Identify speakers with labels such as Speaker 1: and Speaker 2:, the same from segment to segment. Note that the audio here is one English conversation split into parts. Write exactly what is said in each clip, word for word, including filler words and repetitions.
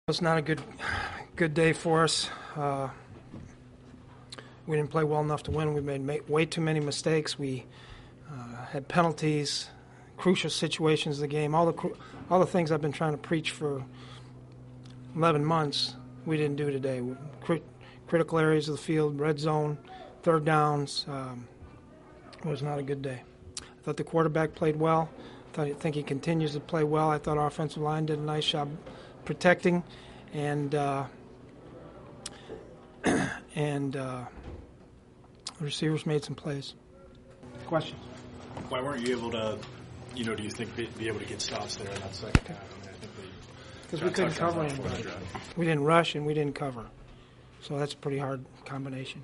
Speaker 1: It's not a good, good day for us. Uh, we didn't play well enough to win. We made ma- way too many mistakes. We uh, had penalties, crucial situations of the game. All the cru- all the things I've been trying to preach for eleven months, we didn't do today. Crit- critical areas of the field, red zone, third downs. Um, it was not a good day. I thought the quarterback played well. I thought, I think he continues to play well. I thought our offensive line did a nice job protecting, and uh, and uh, the receivers made some plays. Questions?
Speaker 2: Why weren't you able to, you know, do you think be, be able to get stops there in that second half? I mean, I think
Speaker 1: because we couldn't cover anybody. We didn't rush and we didn't cover, so that's a pretty hard combination.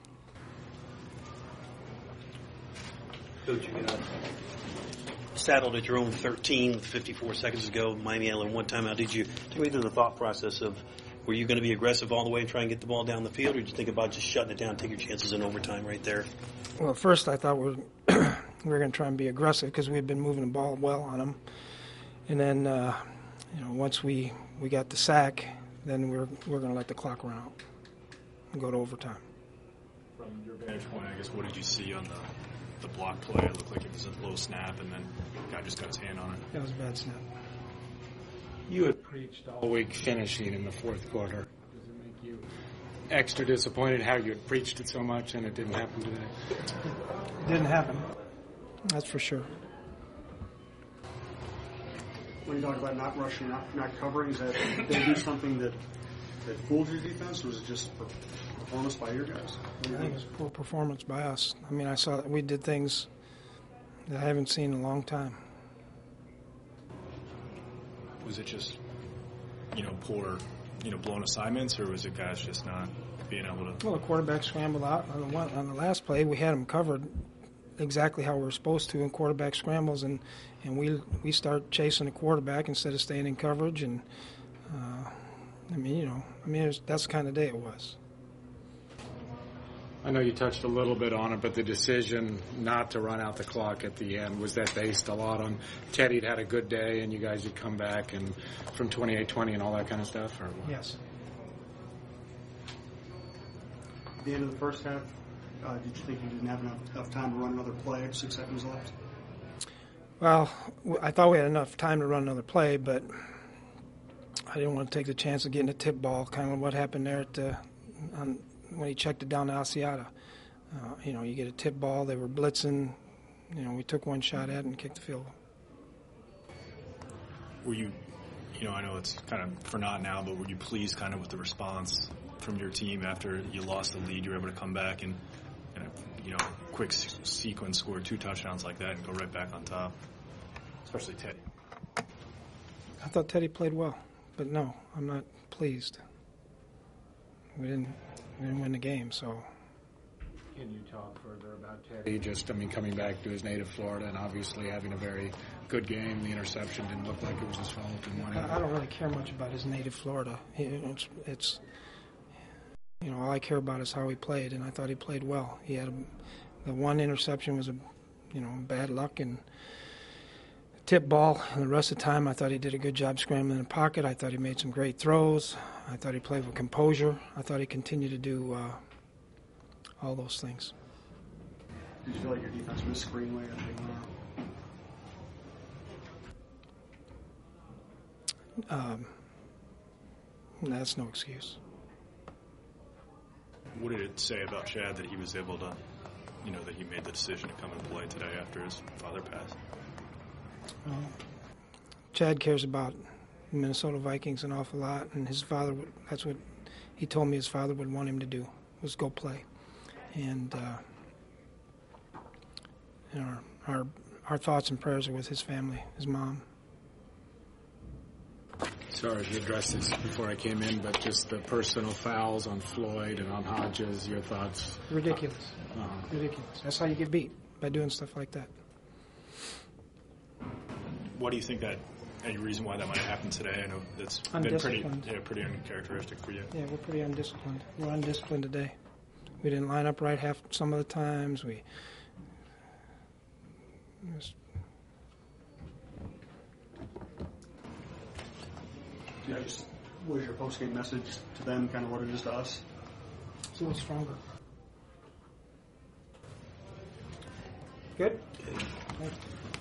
Speaker 3: Coach, you got saddled at your own thirteen with fifty-four seconds ago. Miami Allen one timeout. Did you take me through the thought process of were you going to be aggressive all the way and try and get the ball down the field, or did you think about just shutting it down, take your chances in overtime right there?
Speaker 1: Well, at first I thought we were, we were going to try and be aggressive because we had been moving the ball well on them, and then uh, you know once we, we got the sack, then we we're we we're going to let the clock run out and go to overtime.
Speaker 2: From your vantage point, I guess, what did you see on the the block play? It looked like it was a low snap, and then the guy just got his hand on it.
Speaker 1: That was a bad snap.
Speaker 4: You had preached all week finishing in the fourth quarter. Does it make you extra disappointed how you had preached it so much and it didn't happen today?
Speaker 1: It didn't happen. That's for sure.
Speaker 5: When you talk about not rushing, not, not covering, is that did they do something that, that fooled your defense, or was it just performance by your guys?
Speaker 1: I think it was poor performance by us. I mean, I saw that we did things that I haven't seen in a long time.
Speaker 2: Was it just, you know, poor, you know, blown assignments, or was it guys just not being able to?
Speaker 1: Well, the quarterback scrambled out on the one, on the last play. We had him covered exactly how we were supposed to in quarterback scrambles, and, and we we start chasing the quarterback instead of staying in coverage. And uh, I mean, you know, I mean, it was, that's the kind of day it was.
Speaker 4: I know you touched a little bit on it, but the decision not to run out the clock at the end, was that based a lot on Teddy'd had a good day and you guys had come back and from twenty-eight twenty and all that kind of stuff? Or what?
Speaker 1: Yes.
Speaker 5: At the end of the first half, uh, did you think you didn't have enough, enough time to run another play? Six seconds left.
Speaker 1: Well, I thought we had enough time to run another play, but I didn't want to take the chance of getting a tip ball, kind of what happened there at the, on, when he checked it down to Asiata. Uh, you know, you get a tip ball, they were blitzing, you know, we took one shot at it and kicked the field goal.
Speaker 2: Were you, you know, I know it's kind of for not now, but were you pleased kind of with the response from your team after you lost the lead? You were able to come back and, and you know, quick sequence, score two touchdowns like that and go right back on top, especially Teddy.
Speaker 1: I thought Teddy played well, but no, I'm not pleased. We didn't, we didn't win the game, so.
Speaker 4: Can you talk further about Teddy? Just, I mean, coming back to his native Florida and obviously having a very good game. The interception didn't look like it was his fault. And whatever.
Speaker 1: I don't really care much about his native Florida. It's, it's, you know, all I care about is how he played, and I thought he played well. He had a, the one interception was a, you know, bad luck and tip ball, and the rest of the time I thought he did a good job scrambling in the pocket. I thought he made some great throws. I thought he played with composure. I thought he continued to do uh, all those things.
Speaker 5: Did you feel like your defense missed Greenway as they went out?
Speaker 1: Um, that's no excuse.
Speaker 2: What did it say about Chad that he was able to, you know, that he made the decision to come and play today after his father passed?
Speaker 1: Well, Chad cares about the Minnesota Vikings an awful lot, and his father, would, that's what he told me his father would want him to do, was go play. And, uh, you know, our, our, our thoughts and prayers are with his family, his mom.
Speaker 4: Sorry if you addressed this before I came in, but just the personal fouls on Floyd and on Hodges, your thoughts?
Speaker 1: Ridiculous.
Speaker 4: Uh-huh.
Speaker 1: Ridiculous. That's how you get beat, by doing stuff like that.
Speaker 2: What do you think that, any reason why that might have happened today? I know that's been pretty, yeah, pretty uncharacteristic for you.
Speaker 1: Yeah, we're pretty undisciplined. We're undisciplined today. We didn't line up right half some of the times. We just,
Speaker 5: Yeah, just was your post-game message to them kind of what it is to us?
Speaker 1: So it's stronger. Good? Thank you.